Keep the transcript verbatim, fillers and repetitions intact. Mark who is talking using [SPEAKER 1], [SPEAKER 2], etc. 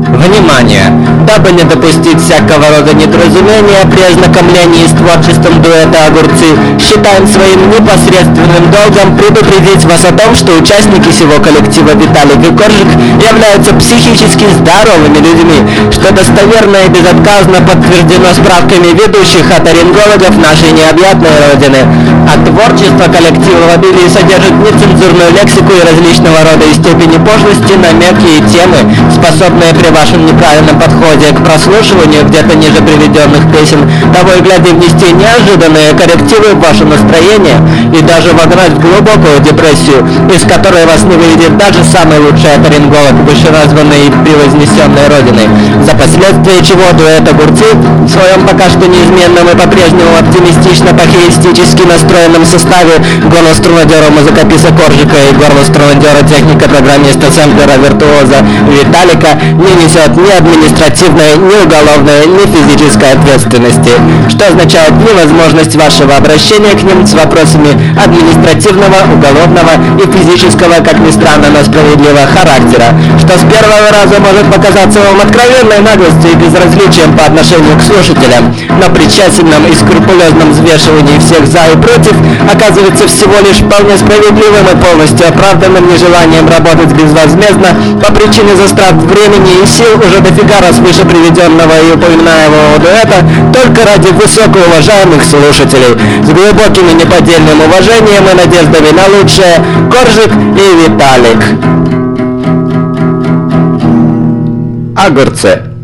[SPEAKER 1] Внимание! Дабы не допустить всякого рода недоразумения при ознакомлении с творчеством дуэта «Огурцы», считаем своим непосредственным долгом предупредить вас о том, что участники сего коллектива Виталик и Коржик являются психически здоровыми людьми, что достоверно и безотказно подтверждено справками ведущих отоларингологов нашей необъятной родины. А творчество коллектива в обилии содержит нецензурную лексику и различного рода и степени пошлости, намеки и темы, способные при вашем неправильном подходе к прослушиванию где-то ниже приведенных песен того и гляди внести неожиданные коррективы в ваше настроение и даже вогнать в глубокую депрессию, из которой вас не выведет даже самый лучший отоларинголог вышеназванной и превознесенной родины, за последствия чего дуэт «Огурцы» в своем пока что неизменном и по-прежнему оптимистично-похеистически настроенном составе горло-струнадера музыкописа Коржика и горло-струнадера техника-программиста сэмплера виртуоза Виталика не несет ни административной, ни уголовной, ни физической ответственности, что означает невозможность вашего обращения к ним с вопросами административного, уголовного и физического, как ни странно, но справедливого характера, что с первого раза может показаться вам откровенной наглостью и безразличием по отношению к слушателям, но при тщательном и скрупулезном взвешивании всех за и против оказывается всего лишь вполне справедливым и полностью оправданным нежеланием работать безвозмездно по причине застрат времени и сил уже дофига раз выше приведенного и упоминаемого дуэта только ради высокоуважаемых слушателей. С глубоким и неподдельным уважением и надеждами на лучшее, Коржик и Виталик. Огурцы.